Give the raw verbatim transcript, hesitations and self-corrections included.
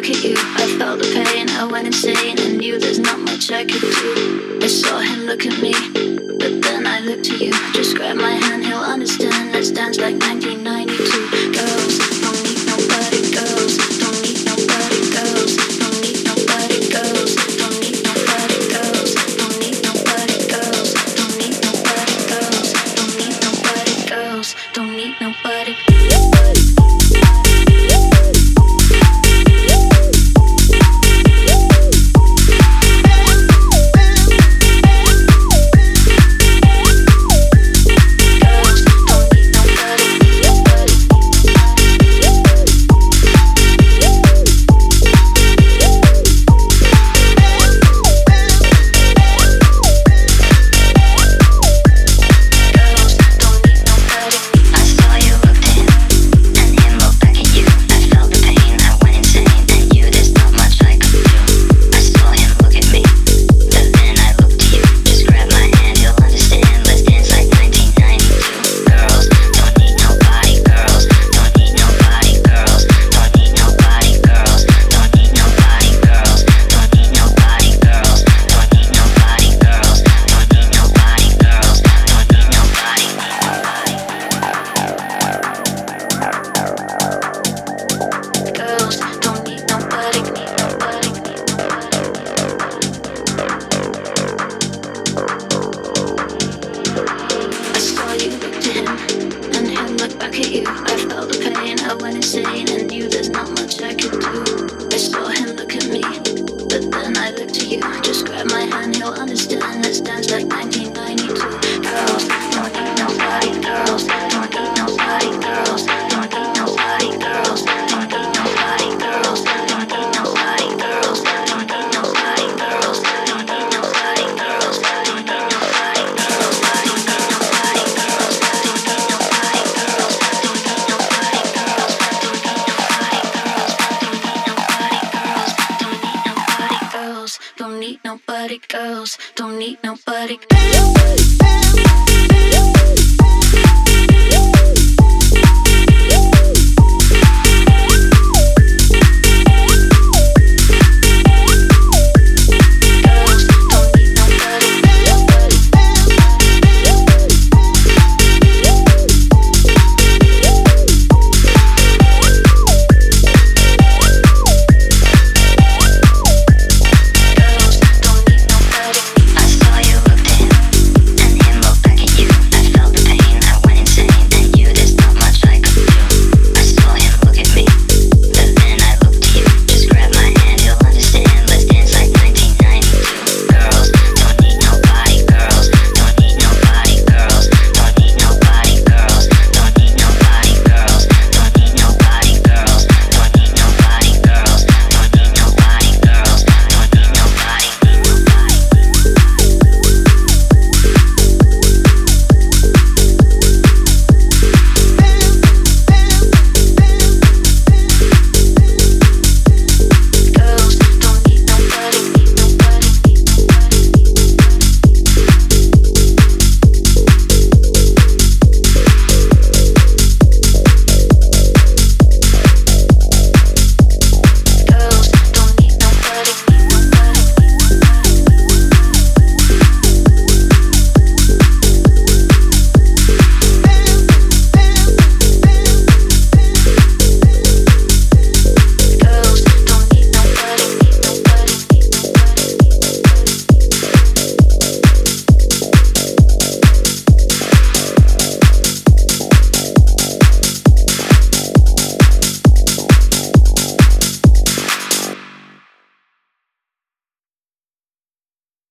at you. I felt the pain, I went insane and knew there's not much I could do. I saw him look at me, but then I looked to you. Just grab my hand, he'll understand. Let's dance like nineteen ninety-two. Girls, don't need nobody. Girls, don't need nobody. Girls, don't need nobody. Girls, don't need nobody. Girls, don't need nobody. Girls, don't need nobody. Girls, don't need nobody. Girls, don't need nobody. Don't need nobody, girls, don't need nobody.